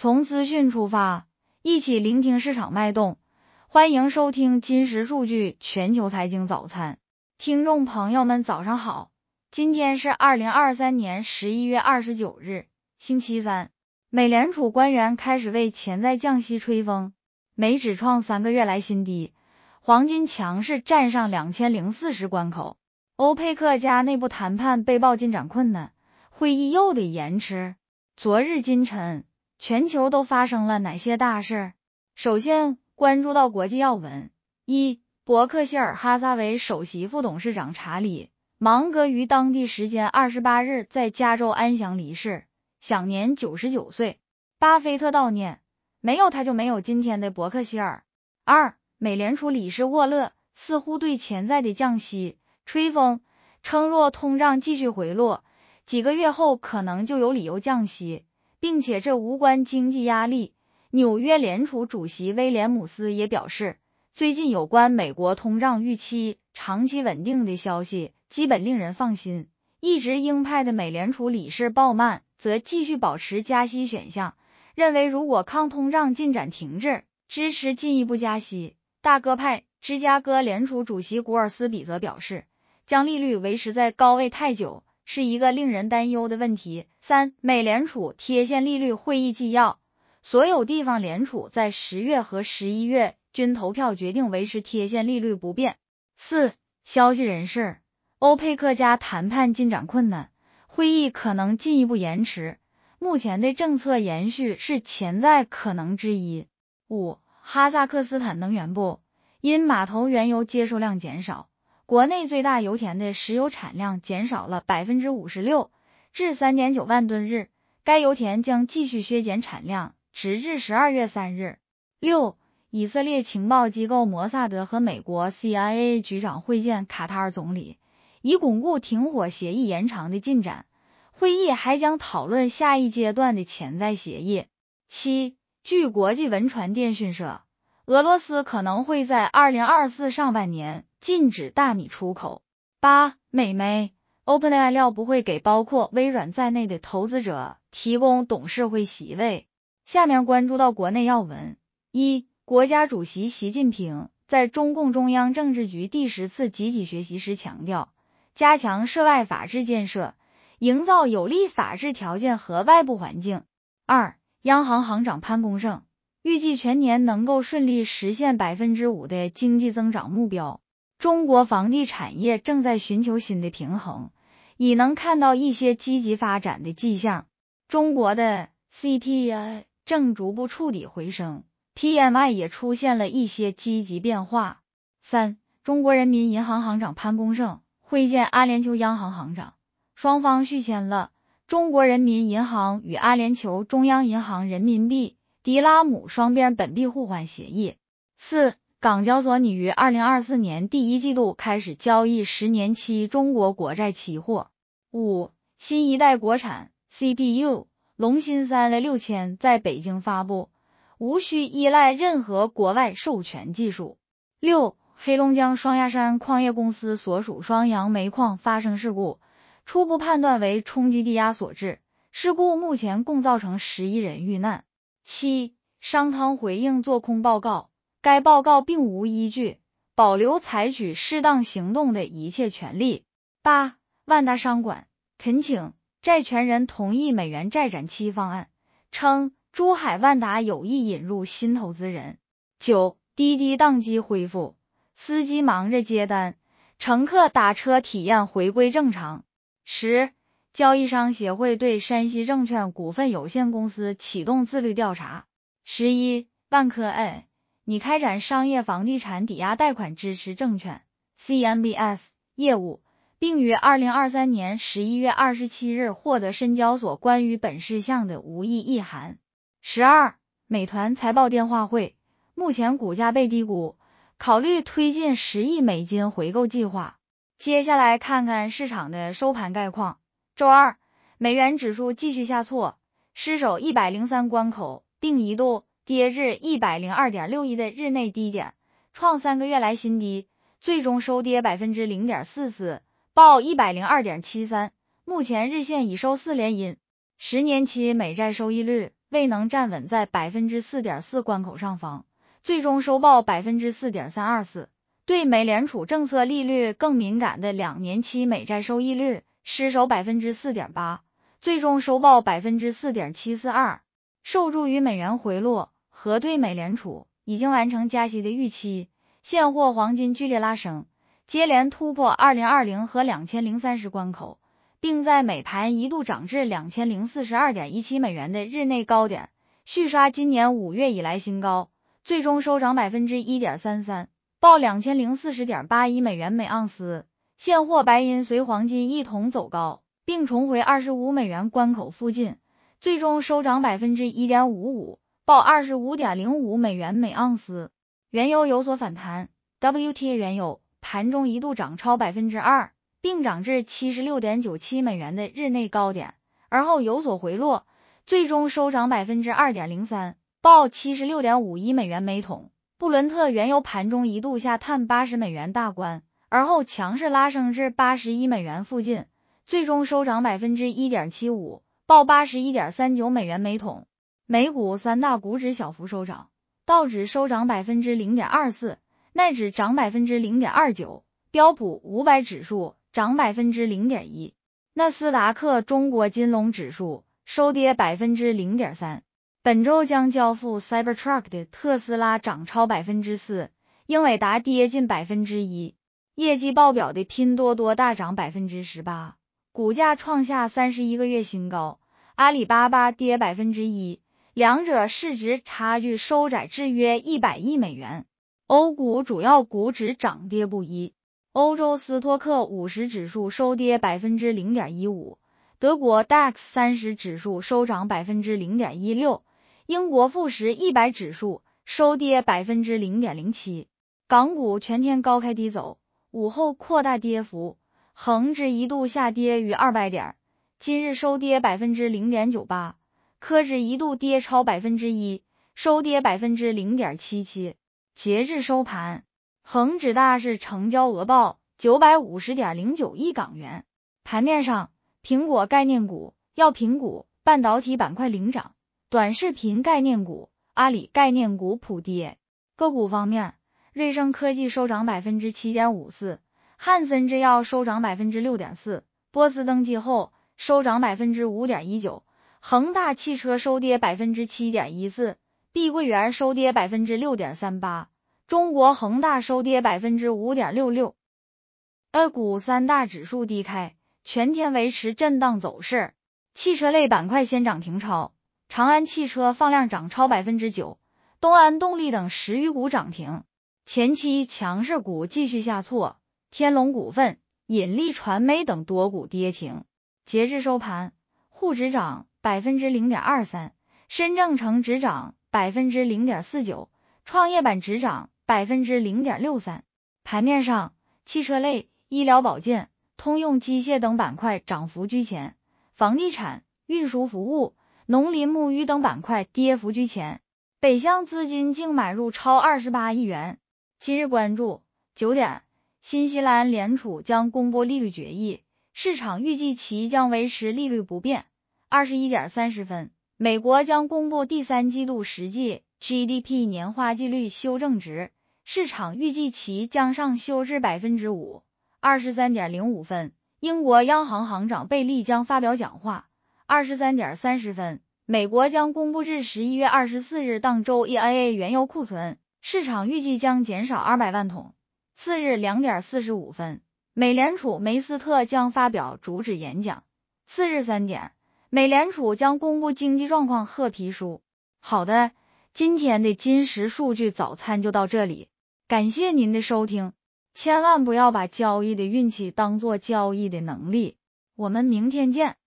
从资讯出发，一起聆听市场脉动。欢迎收听金石数据全球财经早餐。听众朋友们早上好，今天是2023年11月29日，星期三。美联储官员开始为潜在降息吹风，美指创3个月来新低，黄金强势站上2040关口。欧佩克加内部谈判被曝进展困难，会议又得延迟。昨日今晨，全球都发生了哪些大事？首先关注到国际要闻。一、伯克希尔哈撒韦首席副董事长查理·芒格于当地时间28日在加州安详离世，享年99岁。巴菲特悼念，没有他就没有今天的伯克希尔。二、美联储理事沃勒似乎对潜在的降息吹风，称若通胀继续回落，几个月后可能就有理由降息，并且这无关经济压力。纽约联储主席威廉姆斯也表示，最近有关美国通胀预期长期稳定的消息基本令人放心。一直鹰派的美联储理事鲍曼则继续保持加息选项，认为如果抗通胀进展停滞，支持进一步加息。大鸽派芝加哥联储主席古尔斯比则表示，将利率维持在高位太久是一个令人担忧的问题。三、美联储贴现利率会议纪要，所有地方联储在10月和11月均投票决定维持贴现利率不变。四、消息人士，欧佩克加谈判进展困难，会议可能进一步延迟，目前的政策延续是潜在可能之一。五、哈萨克斯坦能源部，因码头原油接收量减少，国内最大油田的石油产量减少了 56%， 至 3.9 万吨日，该油田将继续削减产量，直至12月3日。六、以色列情报机构摩萨德和美国 CIA 局长会见卡塔尔总理，以巩固停火协议延长的进展。会议还将讨论下一阶段的潜在协议。七、据国际文传电讯社，俄罗斯可能会在2024上半年禁止大米出口。八、美媒 OpenAI 料不会给包括微软在内的投资者提供董事会席位。下面关注到国内要闻。一、国家主席习近平在中共中央政治局第10次集体学习时强调，加强涉外法治建设，营造有利法治条件和外部环境。二、央行行长潘功胜预计全年能够顺利实现 5% 的经济增长目标。中国房地产业正在寻求新的平衡，已能看到一些积极发展的迹象。中国的 CPI 正逐步触底回升， PMI 也出现了一些积极变化。三、中国人民银行行长潘功胜会见阿联酋央行行长，双方续签了中国人民银行与阿联酋中央银行人民币迪拉姆双边本币互换协议。四、港交所拟于2024年第一季度开始交易10年期中国国债期货。五、新一代国产 CPU 龙芯3的6000在北京发布，无需依赖任何国外授权技术。六、黑龙江双鸭山矿业公司所属双阳煤矿发生事故，初步判断为冲击地压所致，事故目前共造成11人遇难。七、商汤回应做空报告，该报告并无依据，保留采取适当行动的一切权利。八、万达商管恳请债权人同意美元债展期方案，称珠海万达有意引入新投资人。九、滴滴宕机恢复，司机忙着接单，乘客打车体验回归正常。十、交易商协会对山西证券股份有限公司启动自律调查。11、万科 A 拟开展商业房地产抵押贷款支持证券 CMBS 业务，并于2023年11月27日获得深交所关于本事项的无异议函。12、美团财报电话会，目前股价被低估，考虑推进10亿美金回购计划。接下来看看市场的收盘概况。周二，美元指数继续下挫，失守103关口，并一度跌至 102.61 的日内低点，创3个月来新低，最终收跌 0.44%， 报 102.73， 目前日线已收4连阴。10年期美债收益率未能站稳在 4.4% 关口上方，最终收报 4.324%。对美联储政策利率更敏感的2年期美债收益率失守 4.8%， 最终收报 4.742%。受助于美元回落和对美联储已经完成加息的预期，现货黄金剧烈拉升，接连突破2020和2030关口，并在美盘一度涨至 2042.17 美元的日内高点，续刷今年5月以来新高，最终收涨 1.33%， 报 2040.81 美元每盎司。现货白银随黄金一同走高，并重回25美元关口附近，最终收涨 1.55%， 报 25.05 美元每盎司。原油有所反弹， WTI 原油盘中一度涨超 2%， 并涨至 76.97 美元的日内高点，而后有所回落，最终收涨 2.03%， 报 76.51 美元每桶。布伦特原油盘中一度下探80美元大关，而后强势拉升至81美元附近，最终收涨 1.75%， 报 81.39 美元每桶。美股三大股指小幅收涨，道指收涨 0.24%， 奈指涨 0.29%， 标普500指数涨 0.1%， 纳斯达克中国金龙指数收跌 0.3%。本周将交付 Cybertruck 的特斯拉涨超 4%， 英伟达跌近 1%， 业绩爆表的拼多多大涨 18%， 股价创下31个月新高，阿里巴巴跌 1%， 两者市值差距收窄至约100亿美元。欧股主要股指涨跌不一，欧洲斯托克50指数收跌 0.15%， 德国 DAX 30指数收涨 0.16%， 英国富时100指数收跌 0.07%。 港股全天高开低走，午后扩大跌幅，恒指一度下跌逾200点，今日收跌 0.98%， 科指一度跌超 1%， 收跌 0.77%。 截至收盘，恒指大市成交额报 950.09 亿港元。盘面上，苹果概念股、药品股、半导体板块领涨，短视频概念股、阿里概念股普跌。个股方面，瑞声科技收涨 7.54%， 汉森制药收涨 6.4%， 波斯登记后收涨 5.19%， 恒大汽车收跌 7.14%， 碧桂园收跌 6.38%， 中国恒大收跌 5.66%。 A 股三大指数低开，全天维持震荡走势。汽车类板块先涨停超，长安汽车放量涨超 9%， 东安动力等10余股涨停。前期强势股继续下挫，天龙股份、引力传媒等多股跌停。截至收盘，沪指涨 0.23%， 深证成指涨 0.49%， 创业板指涨 0.63%。 盘面上，汽车类、医疗保健、通用机械等板块涨幅居前，房地产、运输服务、农林牧渔等板块跌幅居前。北向资金净买入超28亿元。今日关注9点，新西兰联储将公布利率决议，市场预计其将维持利率不变。21点30分，美国将公布第三季度实际 GDP 年化季率修正值，市场预计其将上修至 5%。23点05分，英国央行行长贝利将发表讲话。23点30分，美国将公布至11月24日当周 EIA 原油库存，市场预计将减少200万桶。次日2点45分，美联储梅斯特将发表主旨演讲。次日3点，美联储将公布经济状况褐皮书。好的，今天的金石数据早餐就到这里，感谢您的收听，千万不要把交易的运气当作交易的能力。我们明天见。